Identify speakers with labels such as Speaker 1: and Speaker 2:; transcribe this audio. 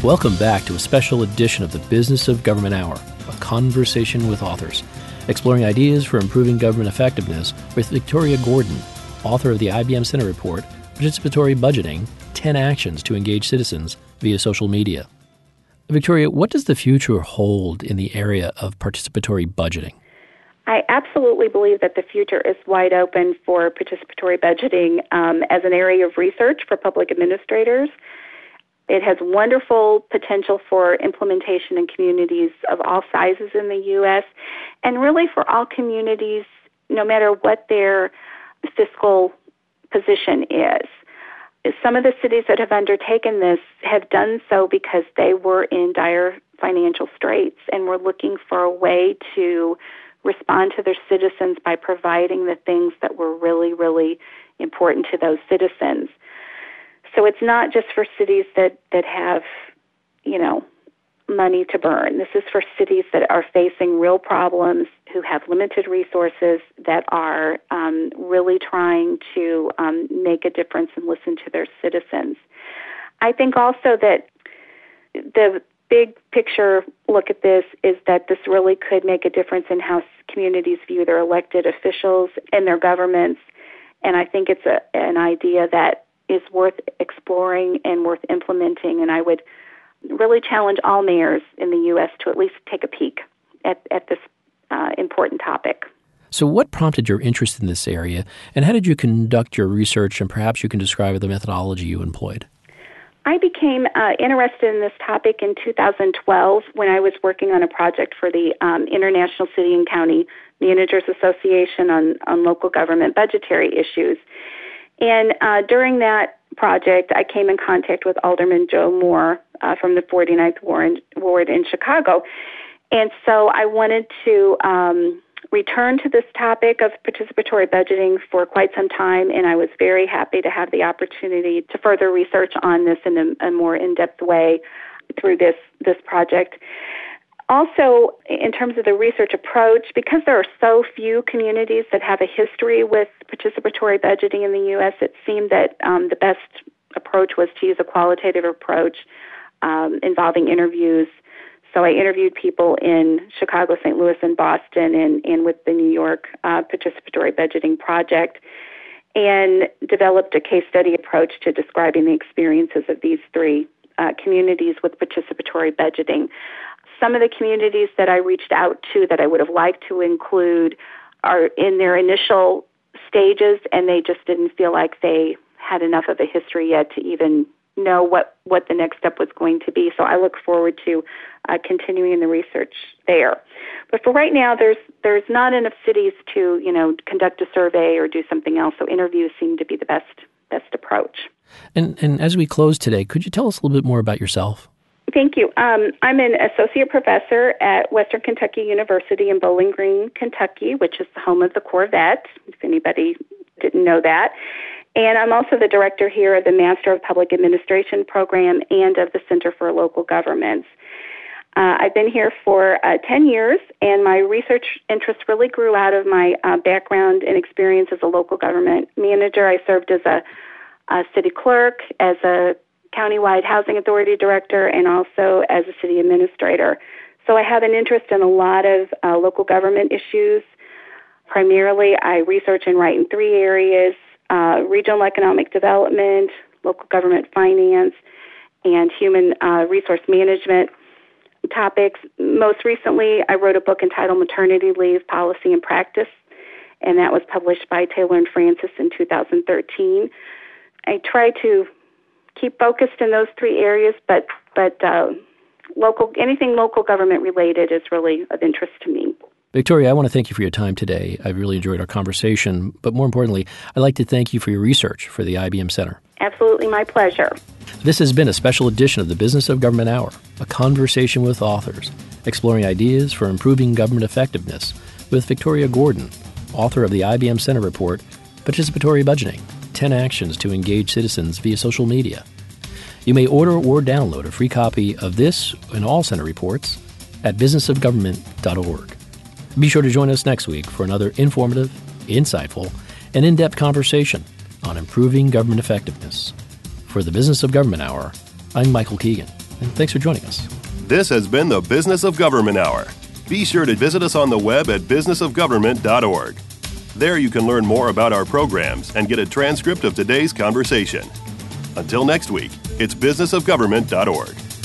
Speaker 1: Welcome back to a special edition of the Business of Government Hour, a conversation with authors, exploring ideas for improving government effectiveness with Victoria Gordon, author of the IBM Center Report, Participatory Budgeting, 10 Actions to Engage Citizens via Social Media. Victoria, what does the future hold in the area of participatory budgeting?
Speaker 2: I absolutely believe that the future is wide open for participatory budgeting as an area of research for public administrators. It has wonderful potential for implementation in communities of all sizes in the U.S. and really for all communities, no matter what their fiscal position is. Some of the cities that have undertaken this have done so because they were in dire financial straits and were looking for a way to respond to their citizens by providing the things that were really, really important to those citizens. So it's not just for cities that have, money to burn. This is for cities that are facing real problems, who have limited resources, that are really trying to make a difference and listen to their citizens. I think also that the big picture look at this is that this really could make a difference in how communities view their elected officials and their governments. And I think it's an idea that is worth exploring and worth implementing, and I would really challenge all mayors in the U.S. to at least take a peek at this important topic.
Speaker 1: So what prompted your interest in this area, and how did you conduct your research, and perhaps you can describe the methodology you employed?
Speaker 2: I became interested in this topic in 2012 when I was working on a project for the International City and County Managers Association on local government budgetary issues. And during that project, I came in contact with Alderman Joe Moore from the 49th Ward in Chicago. And so I wanted to return to this topic of participatory budgeting for quite some time, and I was very happy to have the opportunity to further research on this in a more in-depth way through this project. Also, in terms of the research approach, because there are so few communities that have a history with participatory budgeting in the U.S., it seemed that the best approach was to use a qualitative approach involving interviews. So I interviewed people in Chicago, St. Louis, and Boston, and with the New York Participatory Budgeting Project, and developed a case study approach to describing the experiences of these three communities with participatory budgeting. Some of the communities that I reached out to that I would have liked to include are in their initial stages, and they just didn't feel like they had enough of a history yet to even know what the next step was going to be. So I look forward to continuing the research there. But for right now, there's not enough cities to conduct a survey or do something else. So interviews seem to be the best approach.
Speaker 1: And as we close today, could you tell us a little bit more about yourself?
Speaker 2: Thank you. I'm an associate professor at Western Kentucky University in Bowling Green, Kentucky, which is the home of the Corvette, if anybody didn't know that. And I'm also the director here of the Master of Public Administration program and of the Center for Local Governments. I've been here for 10 years, and my research interest really grew out of my background and experience as a local government manager. I served as a city clerk, as a countywide housing authority director, and also as a city administrator. So I have an interest in a lot of local government issues. Primarily, I research and write in three areas: regional economic development, local government finance, and human resource management topics. Most recently, I wrote a book entitled Maternity Leave Policy and Practice, and that was published by Taylor and Francis in 2013. I try to keep focused in those three areas, but anything local government related is really of interest to me.
Speaker 1: Victoria, I want to thank you for your time today. I've really enjoyed our conversation, but more importantly, I'd like to thank you for your research for the IBM Center.
Speaker 2: Absolutely, my pleasure.
Speaker 1: This has been a special edition of the Business of Government Hour, a conversation with authors, exploring ideas for improving government effectiveness with Victoria Gordon, author of the IBM Center Report, Participatory Budgeting, 10 Actions to Engage Citizens via Social Media. You may order or download a free copy of this and all Center reports at businessofgovernment.org. Be sure to join us next week for another informative, insightful, and in-depth conversation on improving government effectiveness. For the Business of Government Hour, I'm Michael Keegan. And thanks for joining us.
Speaker 3: This has been the Business of Government Hour. Be sure to visit us on the web at businessofgovernment.org. There you can learn more about our programs and get a transcript of today's conversation. Until next week, it's businessofgovernment.org.